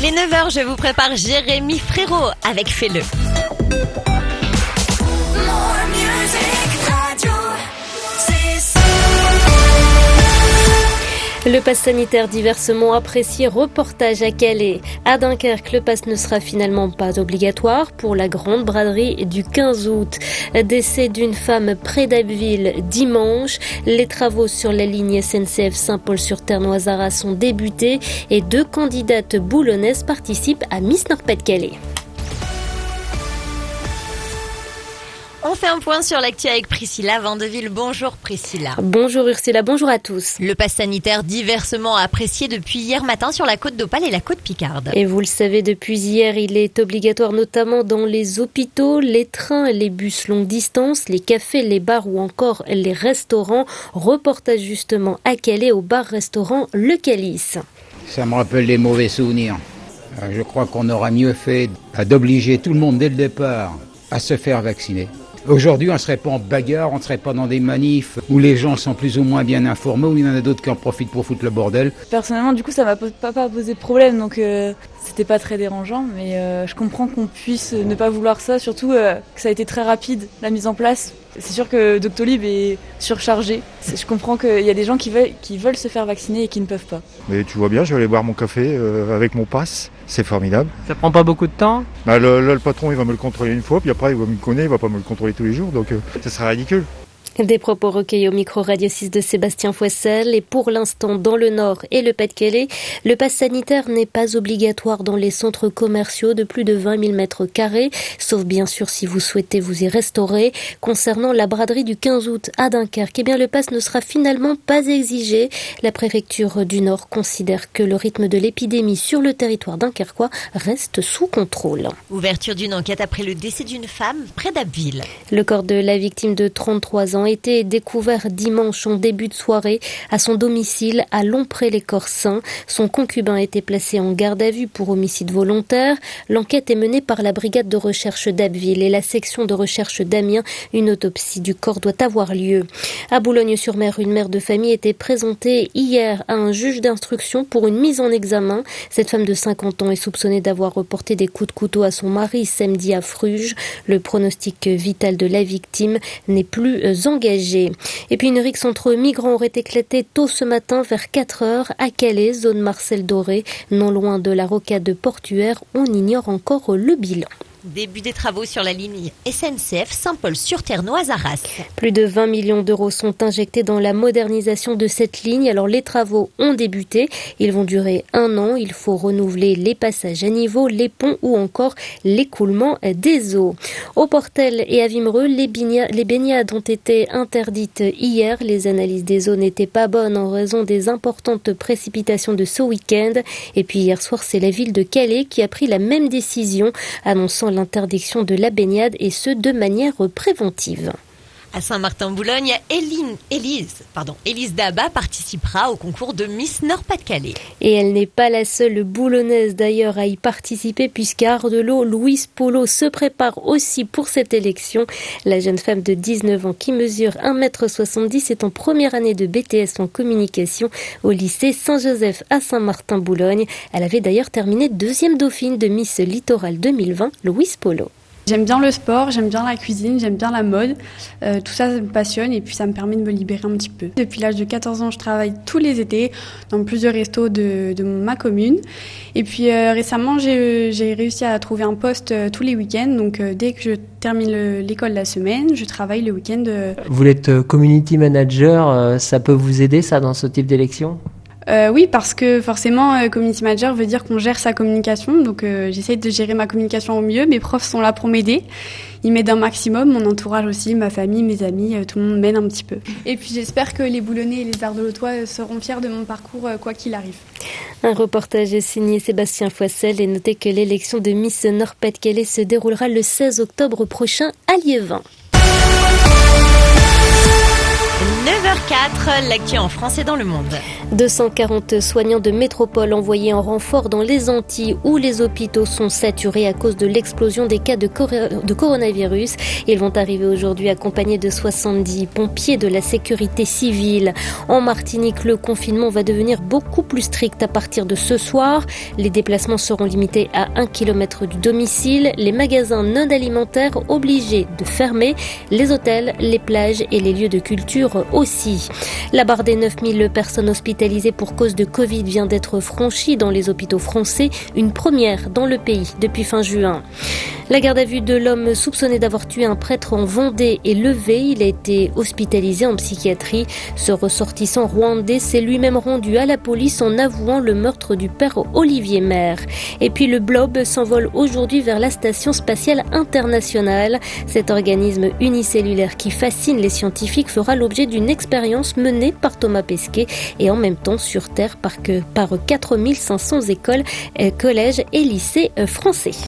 Il est 9h, je vous prépare Jérémy Frérot avec Fais-le. Le pass sanitaire diversement apprécié, reportage à Calais. À Dunkerque, le pass ne sera finalement pas obligatoire pour la grande braderie du 15 août. Décès d'une femme près d'Abbeville dimanche. Les travaux sur la ligne SNCF Saint-Paul-sur-Terre-Noise-Arras sont débutés et 2 candidates boulonnaises participent à Miss Nord-Pas-de-Calais. On fait un point sur l'actu avec Priscilla Vandeville. Bonjour Priscilla. Bonjour Ursula, bonjour à tous. Le pass sanitaire diversement apprécié depuis hier matin sur la côte d'Opale et la côte Picarde. Et vous le savez, depuis hier, il est obligatoire notamment dans les hôpitaux, les trains, les bus longue distance, les cafés, les bars ou encore les restaurants. Reportage justement à Calais au bar-restaurant Le Calice. Ça me rappelle des mauvais souvenirs. Je crois qu'on aura mieux fait d'obliger tout le monde dès le départ à se faire vacciner. Aujourd'hui, on ne serait pas en bagarre, on ne serait pas dans des manifs où les gens sont plus ou moins bien informés, où il y en a d'autres qui en profitent pour foutre le bordel. Personnellement, du coup, ça m'a pas posé de problème, donc c'était pas très dérangeant, mais je comprends qu'on puisse ne pas vouloir ça, surtout que ça a été très rapide, la mise en place. C'est sûr que Doctolib est surchargé. Je comprends qu'il y a des gens qui veulent se faire vacciner et qui ne peuvent pas. Mais tu vois bien, je vais aller boire mon café avec mon pass. C'est formidable. Ça prend pas beaucoup de temps ? Le patron, il va me le contrôler une fois, puis après, il va me connaître, il va pas me le contrôler tous les jours, donc ça sera ridicule. Des propos recueillis au micro Radio 6 de Sébastien Foissel. Et pour l'instant, dans le Nord et le Pas-de-Calais, le pass sanitaire n'est pas obligatoire dans les centres commerciaux de plus de 20 000 mètres carrés, sauf bien sûr si vous souhaitez vous y restaurer. Concernant la braderie du 15 août à Dunkerque, le pass ne sera finalement pas exigé. La préfecture du Nord considère que le rythme de l'épidémie sur le territoire dunkerquois reste sous contrôle. Ouverture d'une enquête après le décès d'une femme près d'Abbeville. Le corps de la victime de 33 ans a été découvert dimanche en début de soirée à son domicile à Lompré-les-Corsins. Son concubin a été placé en garde à vue pour homicide volontaire. L'enquête est menée par la brigade de recherche d'Abbeville et la section de recherche d'Amiens. Une autopsie du corps doit avoir lieu. À Boulogne-sur-Mer, une mère de famille était présentée hier à un juge d'instruction pour une mise en examen. Cette femme de 50 ans est soupçonnée d'avoir reporté des coups de couteau à son mari samedi à Fruges. Le pronostic vital de la victime n'est plus engagé. Et puis une rixe entre migrants aurait éclaté tôt ce matin vers 4 heures à Calais, zone Marcel Doré, non loin de la rocade portuaire. On ignore encore le bilan. Début des travaux sur la ligne SNCF Saint-Paul-sur-Terre-Noise-Arras. Plus de 20 millions d'euros sont injectés dans la modernisation de cette ligne. Alors les travaux ont débuté. Ils vont durer 1 an. Il faut renouveler les passages à niveau, les ponts ou encore l'écoulement des eaux. Au Portel et à Wimereux, les baignades ont été interdites hier. Les analyses des eaux n'étaient pas bonnes en raison des importantes précipitations de ce week-end. Et puis hier soir, c'est la ville de Calais qui a pris la même décision, annonçant l'interdiction de la baignade et ce de manière préventive. À Saint-Martin-Boulogne, Élise Daba participera au concours de Miss Nord-Pas-de-Calais. Et elle n'est pas la seule boulonnaise d'ailleurs à y participer puisqu'à Ardelot, Louise Polo se prépare aussi pour cette élection. La jeune femme de 19 ans qui mesure 1,70 m est en première année de BTS en communication au lycée Saint-Joseph à Saint-Martin-Boulogne. Elle avait d'ailleurs terminé 2e dauphine de Miss Littoral 2020, Louise Polo. J'aime bien le sport, j'aime bien la cuisine, j'aime bien la mode. Tout ça me passionne et puis ça me permet de me libérer un petit peu. Depuis l'âge de 14 ans, je travaille tous les étés dans plusieurs restos de ma commune. Et puis récemment, j'ai réussi à trouver un poste tous les week-ends. Donc dès que je termine l'école la semaine, je travaille le week-end. Vous êtes community manager, ça peut vous aider ça dans ce type d'élection ? Oui, parce que forcément, community manager veut dire qu'on gère sa communication. Donc, j'essaie de gérer ma communication au mieux. Mes profs sont là pour m'aider. Ils m'aident un maximum. Mon entourage aussi, ma famille, mes amis, tout le monde m'aide un petit peu. Et puis, j'espère que les Boulonnais et les Ardelotois seront fiers de mon parcours, quoi qu'il arrive. Un reportage signé Sébastien Foissel et notez que l'élection de Miss Nord-Pas-de-Calais se déroulera le 16 octobre prochain à Liévin. 9h04, l'actu en France et dans le monde. 240 soignants de métropole envoyés en renfort dans les Antilles où les hôpitaux sont saturés à cause de l'explosion des cas de coronavirus. Ils vont arriver aujourd'hui accompagnés de 70 pompiers de la sécurité civile. En Martinique, le confinement va devenir beaucoup plus strict à partir de ce soir. Les déplacements seront limités à 1 km du domicile. Les magasins non alimentaires obligés de fermer. Les hôtels, les plages et les lieux de culture aussi. La barre des 9000 personnes hospitalisées pour cause de Covid vient d'être franchie dans les hôpitaux français, une première dans le pays depuis fin juin. La garde à vue de l'homme soupçonné d'avoir tué un prêtre en Vendée est levée. Il a été hospitalisé en psychiatrie. Ce ressortissant rwandais s'est lui-même rendu à la police en avouant le meurtre du père Olivier Maire. Et puis le Blob s'envole aujourd'hui vers la Station spatiale internationale. Cet organisme unicellulaire qui fascine les scientifiques fera l'objet d'une expérience menée par Thomas Pesquet et en même temps sur Terre par 4500 écoles, collèges et lycées français.